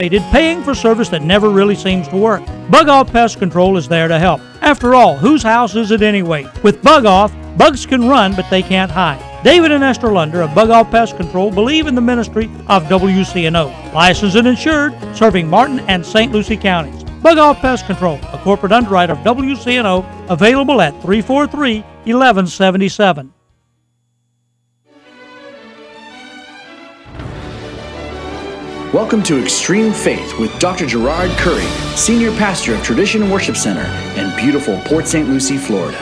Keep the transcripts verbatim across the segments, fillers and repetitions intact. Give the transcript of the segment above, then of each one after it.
paying for service that never really seems to work. Bug Off Pest Control is there to help. After all, whose house is it anyway? With Bug Off, bugs can run, but they can't hide. David and Esther Lunder of Bug Off Pest Control believe in the ministry of W C N O. Licensed and insured, serving Martin and Saint Lucie counties. Bug Off Pest Control, a corporate underwriter of W C N O, available at three four three, one one seven seven. Welcome to Extreme Faith with Doctor Gerard Curry, Senior Pastor of Tradition Worship Center in beautiful Port Saint Lucie, Florida.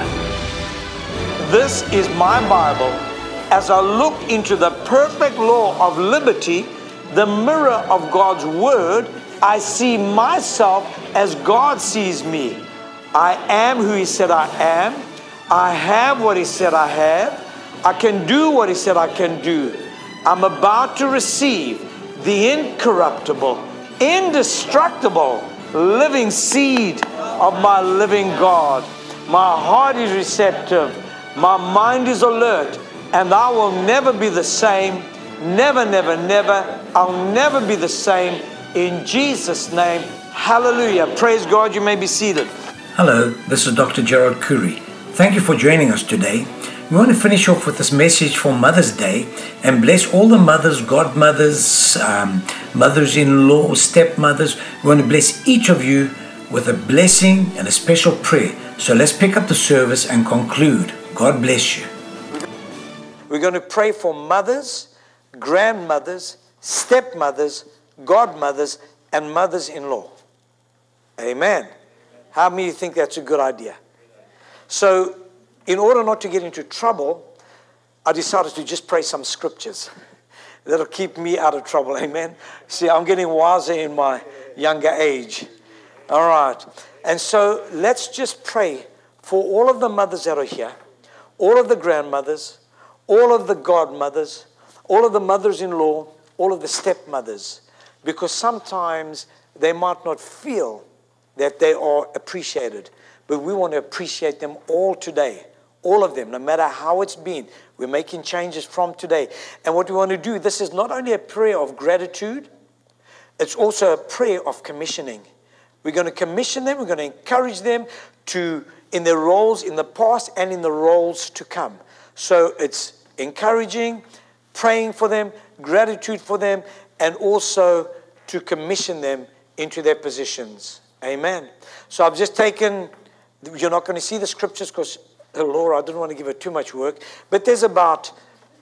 This is my Bible. As I look into the perfect law of liberty, the mirror of God's Word, I see myself as God sees me. I am who He said I am. I have what He said I have. I can do what He said I can do. I'm about to receive the incorruptible, indestructible, living seed of my living God. My heart is receptive. My mind is alert. And I will never be the same. Never, never, never. I'll never be the same. In Jesus' name, hallelujah. Praise God. You may be seated. Hello, this is Doctor Gerard Curry. Thank you for joining us today. We want to finish off with this message for Mother's Day and bless all the mothers, godmothers, um, mothers-in-law, stepmothers. We want to bless each of you with a blessing and a special prayer. So let's pick up the service and conclude. God bless you. We're going to pray for mothers, grandmothers, stepmothers, godmothers, and mothers-in-law. Amen. How many think that's a good idea? So, in order not to get into trouble, I decided to just pray some scriptures that'll keep me out of trouble. Amen. See, I'm getting wiser in my younger age. All right. And so let's just pray for all of the mothers that are here, all of the grandmothers, all of the godmothers, all of the mothers-in-law, all of the stepmothers, because sometimes they might not feel that they are appreciated, but we want to appreciate them all today. All of them, no matter how it's been. We're making changes from today. And what we want to do, this is not only a prayer of gratitude, it's also a prayer of commissioning. We're going to commission them, we're going to encourage them to, in their roles in the past and in the roles to come. So it's encouraging, praying for them, gratitude for them, and also to commission them into their positions. Amen. So I've just taken, you're not going to see the scriptures because Laura, I didn't want to give her too much work, but there's about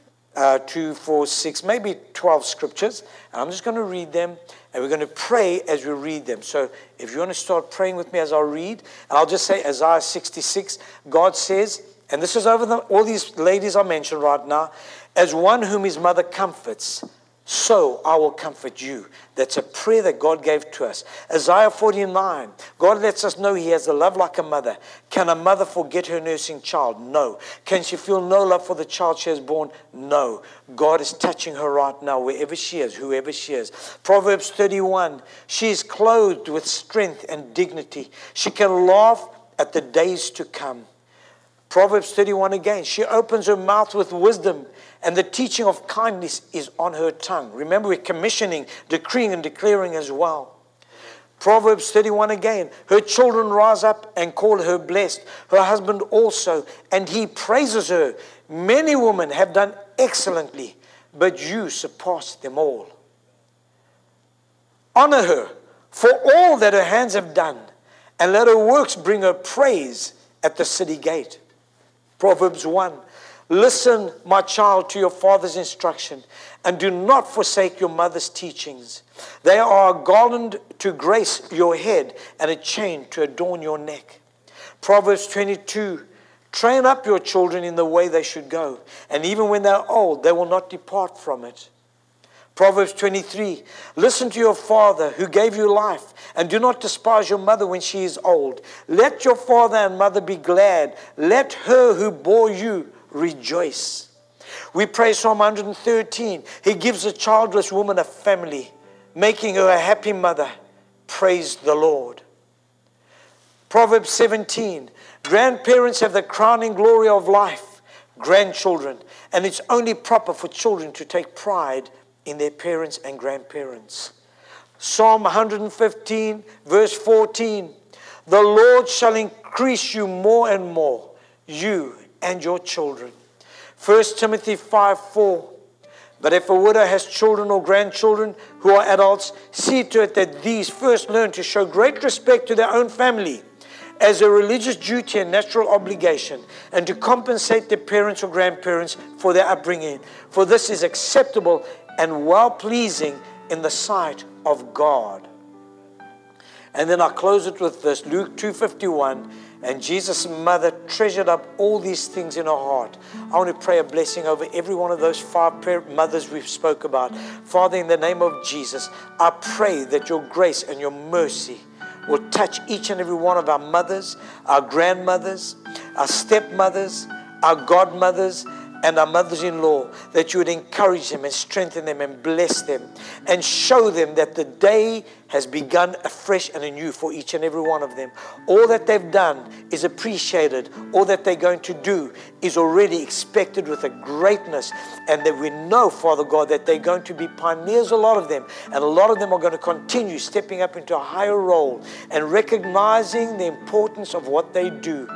uh, two, four, six, maybe twelve scriptures. And I'm just going to read them, and we're going to pray as we read them. So if you want to start praying with me as I read, and I'll just say Isaiah sixty-six, God says, and this is over the, all these ladies I mentioned right now, as one whom his mother comforts, so I will comfort you. That's a prayer that God gave to us. Isaiah forty-nine, God lets us know He has a love like a mother. Can a mother forget her nursing child? No. Can she feel no love for the child she has born? No. God is touching her right now, wherever she is, whoever she is. Proverbs thirty-one, she is clothed with strength and dignity. She can laugh at the days to come. Proverbs thirty-one again, she opens her mouth with wisdom, and the teaching of kindness is on her tongue. Remember, we're commissioning, decreeing, and declaring as well. Proverbs thirty-one again, her children rise up and call her blessed, her husband also, and he praises her. Many women have done excellently, but you surpass them all. Honor her for all that her hands have done, and let her works bring her praise at the city gate. Proverbs one, listen, my child, to your father's instruction, and do not forsake your mother's teachings. They are a garland to grace your head and a chain to adorn your neck. Proverbs twenty-two, train up your children in the way they should go, and even when they're old, they will not depart from it. Proverbs twenty-three, listen to your father who gave you life, and do not despise your mother when she is old. Let your father and mother be glad. Let her who bore you rejoice. We pray Psalm one hundred thirteen. He gives a childless woman a family, making her a happy mother. Praise the Lord. Proverbs seventeen. Grandparents have the crowning glory of life. Grandchildren. And it's only proper for children to take pride in their parents and grandparents. Psalm one hundred fifteen, verse fourteen. The Lord shall increase you more and more, you and your children. First Timothy five, four. But if a widow has children or grandchildren who are adults, see to it that these first learn to show great respect to their own family as a religious duty and natural obligation, and to compensate their parents or grandparents for their upbringing. For this is acceptable and well-pleasing in the sight of God. And then I'll close it with this, Luke two fifty-one. And Jesus' mother treasured up all these things in her heart. I want to pray a blessing over every one of those five prayer mothers we've spoke about. Father, in the name of Jesus, I pray that your grace and your mercy will touch each and every one of our mothers, our grandmothers, our stepmothers, our godmothers, and our mothers-in-law, that you would encourage them and strengthen them and bless them and show them that the day has begun afresh and anew for each and every one of them. All that they've done is appreciated. All that they're going to do is already expected with a greatness, and that we know, Father God, that they're going to be pioneers, a lot of them, and a lot of them are going to continue stepping up into a higher role and recognizing the importance of what they do.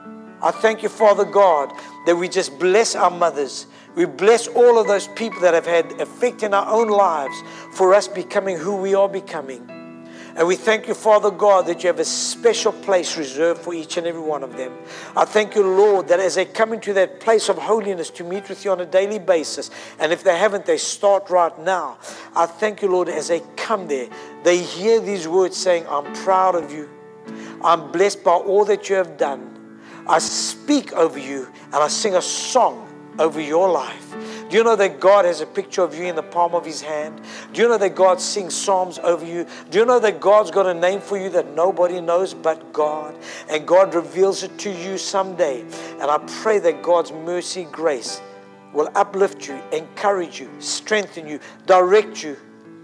I thank you, Father God, that we just bless our mothers. We bless all of those people that have had effect in our own lives for us becoming who we are becoming. And we thank you, Father God, that you have a special place reserved for each and every one of them. I thank you, Lord, that as they come into that place of holiness to meet with you on a daily basis, and if they haven't, they start right now. I thank you, Lord, as they come there, they hear these words saying, I'm proud of you. I'm blessed by all that you have done. I speak over you and I sing a song over your life. Do you know that God has a picture of you in the palm of his hand? Do you know that God sings psalms over you? Do you know that God's got a name for you that nobody knows but God? And God reveals it to you someday. And I pray that God's mercy, grace will uplift you, encourage you, strengthen you, direct you,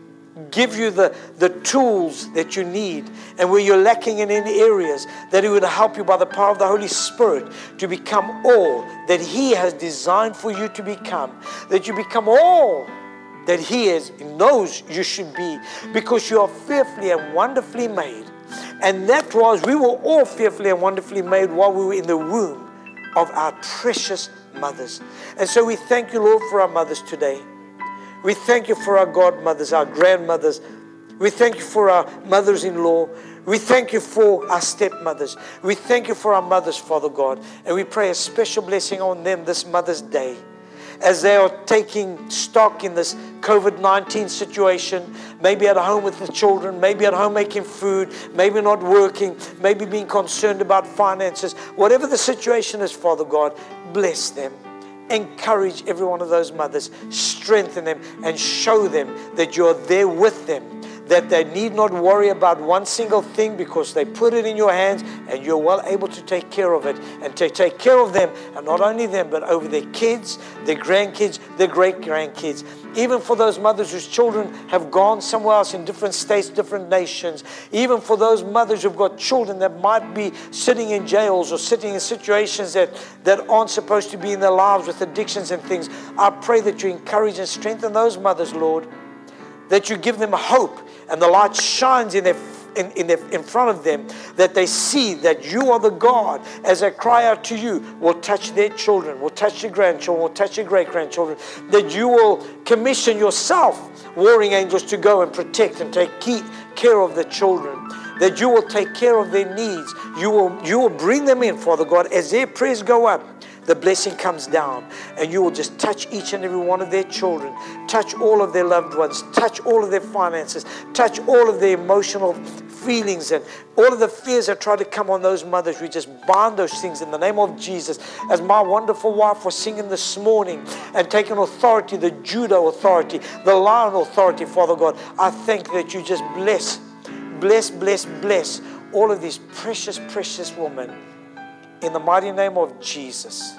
give you the, the tools that you need, and where you're lacking in any areas, that He would help you by the power of the Holy Spirit to become all that He has designed for you to become, that you become all that He is, knows you should be, because you are fearfully and wonderfully made. And that was, we were all fearfully and wonderfully made while we were in the womb of our precious mothers. And so we thank you, Lord, for our mothers today. We thank you for our godmothers, our grandmothers. We thank you for our mothers-in-law. We thank you for our stepmothers. We thank you for our mothers, Father God. And we pray a special blessing on them this Mother's Day, as they are taking stock in this COVID nineteen situation, maybe at home with the children, maybe at home making food, maybe not working, maybe being concerned about finances. Whatever the situation is, Father God, bless them. Encourage every one of those mothers, strengthen them, and show them that you're there with them, that they need not worry about one single thing, because they put it in your hands and you're well able to take care of it, and to take care of them, and not only them, but over their kids, their grandkids, their great-grandkids. Even for those mothers whose children have gone somewhere else in different states, different nations. Even for those mothers who've got children that might be sitting in jails or sitting in situations that, that aren't supposed to be in their lives with addictions and things. I pray that you encourage and strengthen those mothers, Lord. That you give them hope and the light shines in their In, in, their, in front of them, that they see that you are the God, as they cry out to you, will touch their children, will touch your grandchildren, will touch your great-grandchildren, that you will commission yourself warring angels to go and protect and take key, care of the children, that you will take care of their needs. You will, you will bring them in, Father God, as their prayers go up. The blessing comes down, and you will just touch each and every one of their children, touch all of their loved ones, touch all of their finances, touch all of their emotional feelings and all of the fears that try to come on those mothers. We just bind those things in the name of Jesus. As my wonderful wife was singing this morning and taking authority, the Judah authority, the Lion authority, Father God, I thank that you just bless, bless, bless, bless all of these precious, precious women. In the mighty name of Jesus.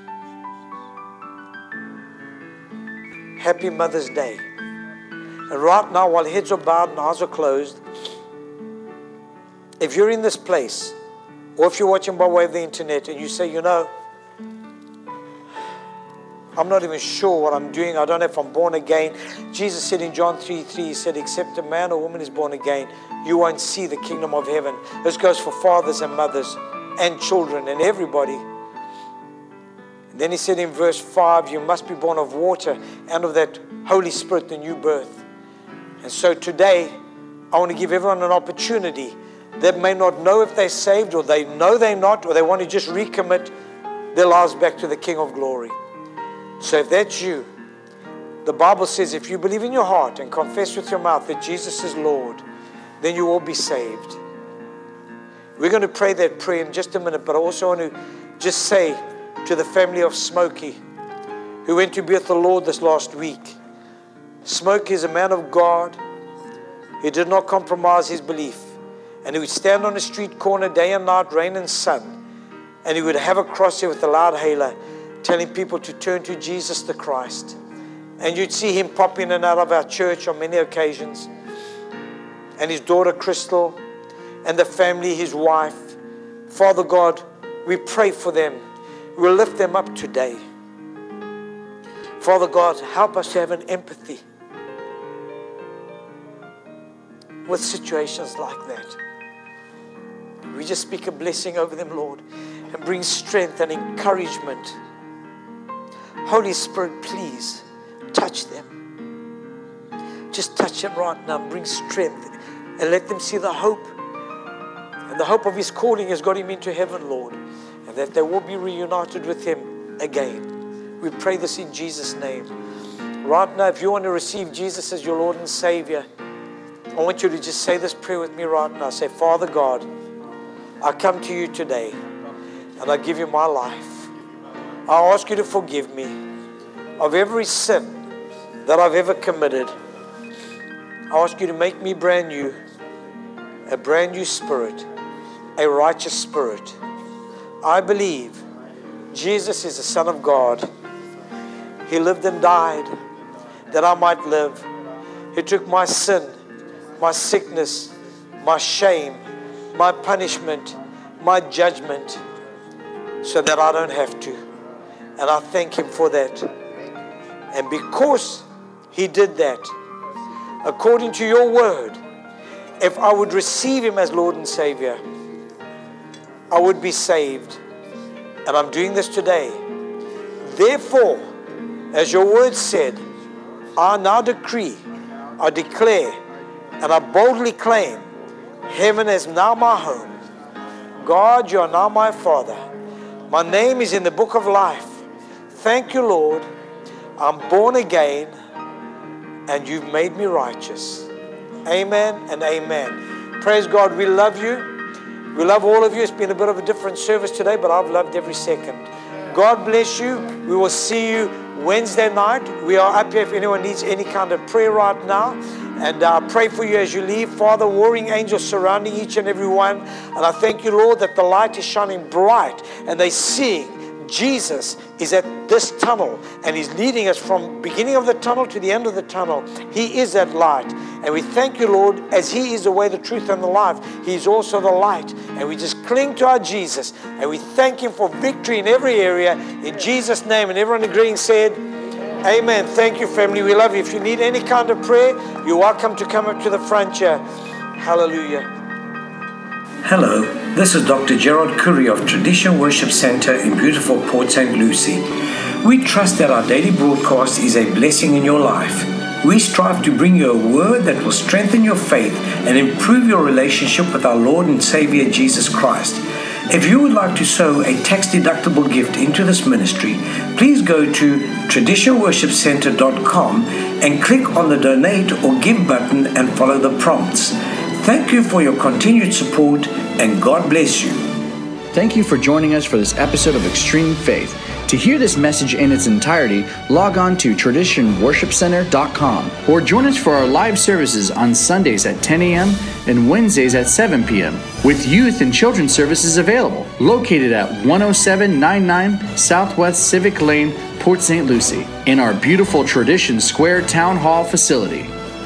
Happy Mother's Day. And right now, while heads are bowed and eyes are closed, if you're in this place, or if you're watching by way of the internet and you say, you know, I'm not even sure what I'm doing. I don't know if I'm born again. Jesus said in John three three, He said, except a man or woman is born again, you won't see the kingdom of heaven. This goes for fathers and mothers and children and everybody. And then He said in verse five, you must be born of water and of that Holy Spirit, the new birth. And so today, I want to give everyone an opportunity that may not know if they're saved, or they know they're not, or they want to just recommit their lives back to the King of Glory. So if that's you, the Bible says if you believe in your heart and confess with your mouth that Jesus is Lord, then you will be saved. We're going to pray that prayer in just a minute, but I also want to just say to the family of Smokey, who went to be with the Lord this last week. Smokey is a man of God. He did not compromise his belief. And he would stand on a street corner day and night, rain and sun, and he would have a cross there with a loud hailer, telling people to turn to Jesus the Christ. And you'd see him pop in and out of our church on many occasions. And his daughter Crystal, and the family, his wife. Father God, we pray for them. We'll lift them up today. Father God, help us to have an empathy with situations like that. We just speak a blessing over them, Lord, and bring strength and encouragement. Holy Spirit, please touch them. Just touch them right now. Bring strength and let them see the hope. And the hope of His calling has got Him into heaven, Lord, and that they will be reunited with Him again. We pray this in Jesus' name. Right now, if you want to receive Jesus as your Lord and Savior, I want you to just say this prayer with me right now. Say, Father God, I come to you today and I give you my life. I ask you to forgive me of every sin that I've ever committed. I ask you to make me brand new, a brand new spirit, a righteous spirit. I believe Jesus is the Son of God. He lived and died that I might live. He took my sin, my sickness, my shame, my punishment, my judgment, so that I don't have to. And I thank Him for that. And because He did that, according to your word, if I would receive Him as Lord and Savior, I would be saved. And I'm doing this today. Therefore, as your word said, I now decree, I declare, and I boldly claim, heaven is now my home. God, you are now my Father. My name is in the book of life. Thank you, Lord. I'm born again, and you've made me righteous. Amen and amen. Praise God. We love you. We love all of you. It's been a bit of a different service today, but I've loved every second. God bless you. We will see you Wednesday night. We are up here if anyone needs any kind of prayer right now. And I uh, pray for you as you leave. Father, warring angels surrounding each and every one. And I thank you, Lord, that the light is shining bright and they're seeing Jesus is at this tunnel and He's leading us from beginning of the tunnel to the end of the tunnel. He is that light. And we thank you, Lord, as He is the way, the truth, and the life. He is also the light. And we just cling to our Jesus. And we thank Him for victory in every area. In Jesus' name. And everyone agreeing said, amen. Thank you, family. We love you. If you need any kind of prayer, you're welcome to come up to the front here. Hallelujah. Hello, this is Doctor Gerard Curry of Tradition Worship Center in beautiful Port Saint Lucie. We trust that our daily broadcast is a blessing in your life. We strive to bring you a word that will strengthen your faith and improve your relationship with our Lord and Savior Jesus Christ. If you would like to sow a tax-deductible gift into this ministry, please go to tradition worship center dot com and click on the donate or give button and follow the prompts. Thank you for your continued support, and God bless you. Thank you for joining us for this episode of Extreme Faith. To hear this message in its entirety, log on to tradition worship center dot com or join us for our live services on Sundays at ten a.m. and Wednesdays at seven p.m. with youth and children's services available, located at one oh seven ninety-nine Southwest Civic Lane, Port Saint Lucie, in our beautiful Tradition Square Town Hall facility.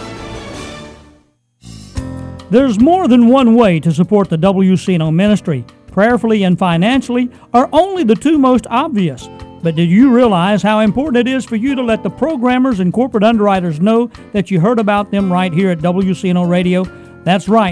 There's more than one way to support the W C N O ministry. Prayerfully and financially are only the two most obvious. But do you realize how important it is for you to let the programmers and corporate underwriters know that you heard about them right here at W C N O Radio? That's right.